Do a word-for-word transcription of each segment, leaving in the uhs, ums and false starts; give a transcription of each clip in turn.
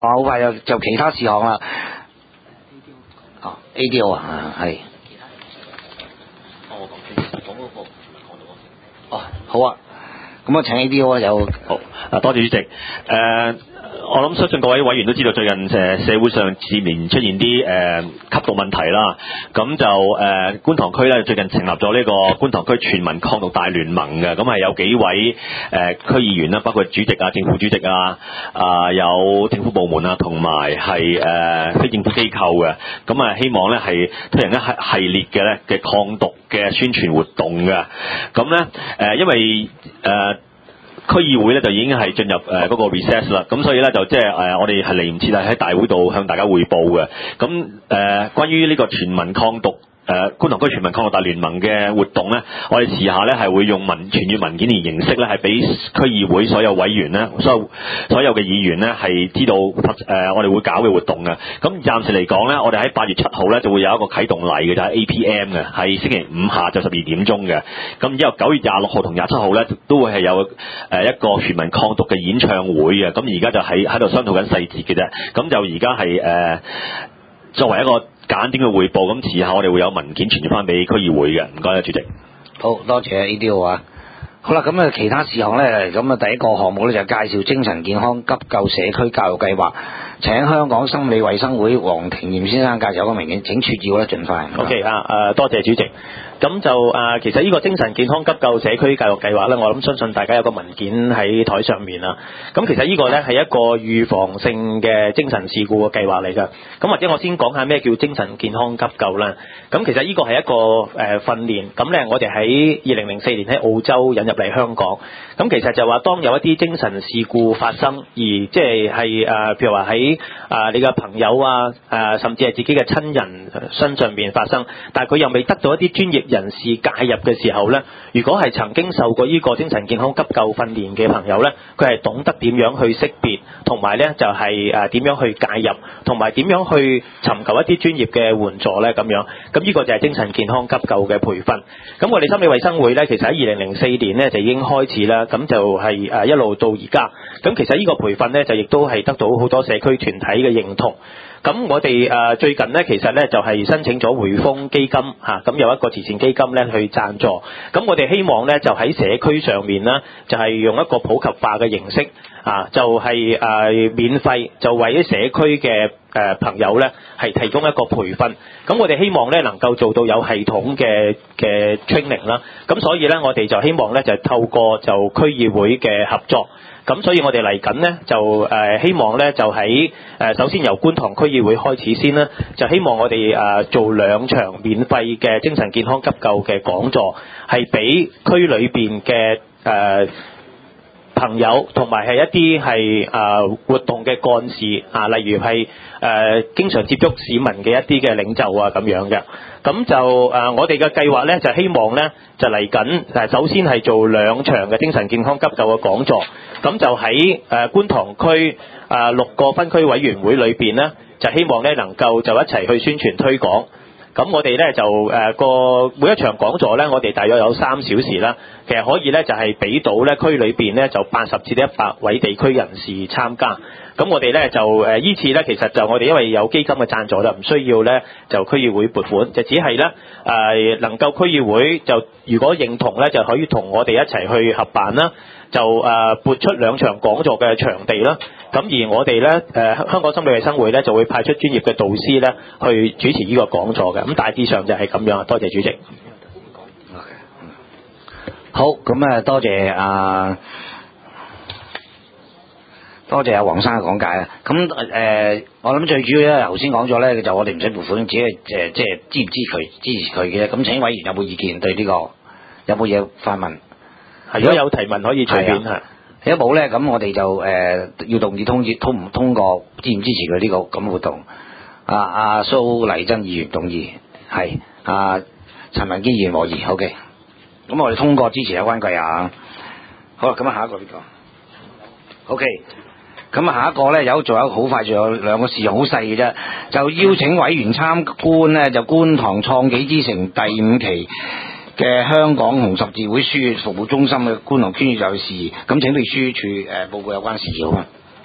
好快就就其他事項啦。哦 ，A D O 啊，係。哦，講嗰個哦，好啊。咁啊，請 A D O 有好啊，多謝主席。誒、呃，我諗相信各位委員都知道，最近誒社會上接連出現啲誒、呃、吸毒問題啦。咁就誒、呃、觀塘區咧最近成立咗呢個觀塘區全民抗毒大聯盟嘅，咁係有幾位誒、呃、區議員啦，包括主席啊、政府主席啊、啊、呃、有政府部門啊，同埋係誒非政府機構嘅。咁啊，希望咧係推行一系系列嘅咧嘅抗毒嘅宣傳活動嘅。咁咧誒，因為誒。呃區議會咧就已經係進入誒嗰個 recess 啦，咁所以咧就即係誒我哋係嚟唔切係喺大會度向大家匯報嘅。咁誒、呃、關於呢個全民抗毒誒、呃、觀塘區全民抗毒大聯盟嘅活動咧，我哋遲下咧係會用文傳閱文件嘅形式咧，係俾區議會所有委員咧，所有所有嘅議員咧係知道誒、呃、我哋會搞嘅活動嘅。咁暫時嚟講咧，我哋喺八月七號咧就會有一個啟動禮嘅，就係 A P M 嘅，係星期五下晝十二點鐘嘅。咁然之後九月廿六號同廿七號咧都會係有誒一個全民抗毒嘅演唱會嘅。咁而家就喺喺度商討緊細節嘅啫。咁就而家係誒作為一個簡短嘅匯報，咁遲下我哋會有文件傳咗翻俾區議會嘅。唔該啊，主席。 好多謝 A D O 啊。好啦，咁啊其他事項咧，咁啊第一個項目咧就介紹精神健康急救社區教育計劃，請香港心理衛生會黃庭炎先生介紹個明顯，請撮要咧盡快。 OK 啊，誒多謝主席。咁就誒、呃，其實呢個精神健康急救社區教育計劃咧，我諗相信大家有個文件喺台上面啦。咁其實呢個咧係一個預防性嘅精神事故嘅計劃嚟㗎。咁或者我先講下咩叫精神健康急救啦。咁其實呢個係一個誒、呃、訓練。咁咧我哋喺二零零四年喺澳洲引入嚟香港。咁其實就話當有一啲精神事故發生，而即係係誒譬如話喺誒你嘅朋友啊誒、呃、甚至係自己嘅親人身上邊發生，但係佢又未得到一啲專業人士介入嘅時候呢，如果係曾經受過呢個精神健康急救訓練嘅朋友呢，佢係懂得點樣去識別，同埋呢就係誒點樣去介入，同埋點樣去尋求一啲專業嘅援助呢。咁樣。咁呢個就係精神健康急救嘅培訓。咁我哋心理衛生會呢，其實喺二零零四年呢就已經開始啦，咁就係誒一路到而家。咁其實呢個培訓呢，就亦都係得到好多社區團體嘅認同。咁我哋誒最近咧，其實咧就係申請咗匯豐基金嚇，咁有一個慈善基金咧去贊助。咁我哋希望咧就喺社區上面咧，就係用一個普及化嘅形式啊，就係誒免費，就為啲社區嘅誒朋友咧係提供一個培訓。咁我哋希望咧能夠做到有系統嘅嘅 training 啦。咁所以咧，我哋就希望咧就透過就區議會嘅合作。咁所以我哋嚟緊呢，就誒、呃、希望呢，就喺誒、呃、首先由觀塘區議會開始先啦，就希望我哋誒、呃、做兩場免費嘅精神健康急救嘅講座，係俾區裏邊嘅誒朋友同埋係一啲係誒活動嘅幹事啊，例如係誒、呃、經常接觸市民嘅一啲嘅領袖啊咁樣嘅。咁就誒、呃、我哋嘅計劃呢，就希望呢，就嚟緊誒首先係做兩場嘅精神健康急救嘅講座。咁就喺誒、呃、觀塘區誒、呃、六個分區委員會裏邊呢，就希望咧能夠就一齊去宣傳推廣。咁我哋咧就誒個、呃、每一場講座咧，我哋大約有三小時啦。其實可以咧就係、是、俾到咧區裏邊咧就八十至一百位地區人士參加。咁我哋咧就誒依、呃、次咧其實就我哋因為有基金嘅贊助啦，唔需要咧就區議會撥款，就只係咧誒能夠區議會就如果認同咧就可以同我哋一齊去合辦啦。就誒撥出兩場講座嘅場地啦，咁而我哋咧誒香港心理衛生會咧就會派出專業嘅導師咧去主持呢個講座嘅，咁大致上就係咁樣。多謝主席。 好，咁啊多謝啊多謝阿黃生嘅講解啦。咁誒、呃，我諗最主要咧，頭先講咗咧，就我哋唔使撥款，只係誒即係支唔支持支持佢嘅。咁請委員有冇意見對呢、這個有冇嘢發問？ 如果有提問可以隨便嚇， 如果冇咧，咁我哋就誒、呃、要動議通通唔通過支唔支持佢呢、這個咁活動？阿、啊、阿、啊、蘇麗珍議員動議，係阿陳文堅議員和議 ，OK。咁我哋通過支持有關計啊。好啦，咁啊下一個邊個 ？OK。咁啊下一個咧有仲有好快，仲有兩個事項好細嘅啫，就邀請委員參觀咧，就觀塘創紀之城第五期嘅香港紅十字會輸血服務中心嘅觀塘捐血就事宜，咁請秘書處誒報告有關事宜好嘛？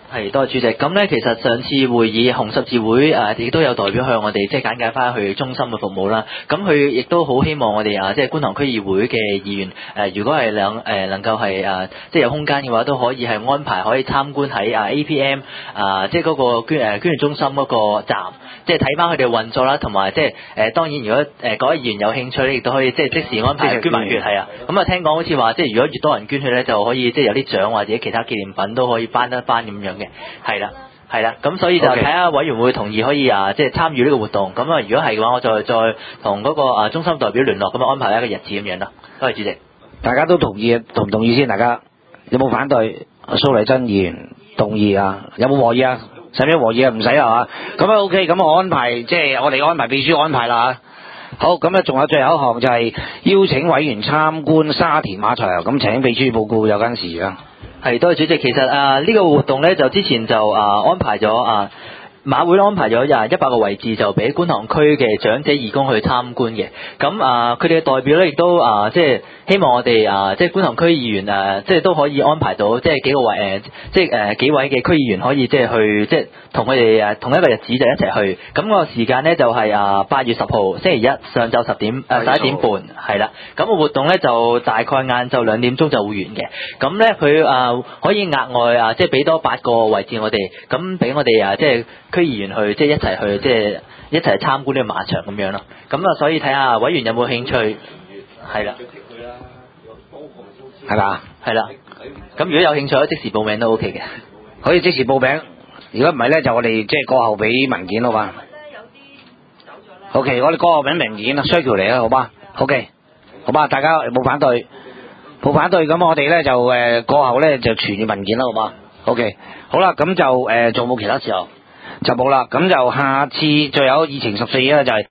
係，多謝主席。咁咧，其實上次會議紅十字會誒亦都有代表向我哋即係簡介翻去中心嘅服務啦。咁佢亦都好希望我哋啊，即係觀塘區議會嘅議員誒，如果係兩誒能夠係誒即係有空間嘅話，都可以係安排可以參觀喺啊 A P M 啊，即係嗰個捐誒捐血中心嗰個站，即係睇翻佢哋運作啦，同埋即係誒當然如果誒嗰位議員有興趣咧，亦都可以即係即時安排捐埋血係啊。咁啊聽講好似話即係如果越多人捐血咧，就可以即係有啲獎或者其他紀念品都可以頒得翻咁樣嘅，係啦。係啦，咁所以就睇下委員會同意可以啊，即係參與呢個活動。咁啊，如果係嘅話，我再再同嗰個啊中心代表聯絡，咁啊安排一個日子咁樣啦。多謝主席。 大家都同意，同唔同意先？大家有冇反對？蘇麗珍議員同意啊？有冇和議啊？使唔使和議啊？唔使係嘛？咁啊 OK，咁我安排即係我哋安排秘書安排啦嚇。好，咁啊仲有最後一項就係邀請委員參觀沙田馬場，咁請秘書報告有關事啊。 係，多謝主席。其實啊，呢、這個活動咧就之前就啊安排咗啊馬會安排咗廿一百個位置，就俾觀塘區嘅長者義工去參觀嘅。咁啊，佢哋嘅代表咧亦都啊，即係希望我哋啊，即係觀塘區議員啊，即係都可以安排到，即係幾個位誒、呃，即係誒、呃、幾位嘅區議員可以即係去，即係同佢哋誒同一個日子就一齊去。咁、那個時間咧就係、是、啊八月十號星期一上晝十點誒十一點半係啦。咁、那個活動咧就大概晏晝兩點鐘就會完嘅。咁咧佢啊可以額外啊即係俾多八個位置我哋，咁俾我哋啊即係區議員去即係一齊去即係一齊參觀呢個馬場咁樣咯。咁啊，所以睇下委員有冇興趣，係啦， 係嘛？ 係啦。咁如果有興趣，可以即時報名都 OK 嘅， 可以即時報名。如果唔係咧，就我哋即係過後俾文件好嘛？OK，我哋過後俾文件啊 ，circle 嚟啦，好嘛 ？OK，好嘛？大家冇反對，冇反對，咁我哋咧就誒過後咧就傳文件啦，好嘛 ？OK，好啦，咁就誒仲冇其他時候就冇啦，咁就下次最有議程十四咧就係、是。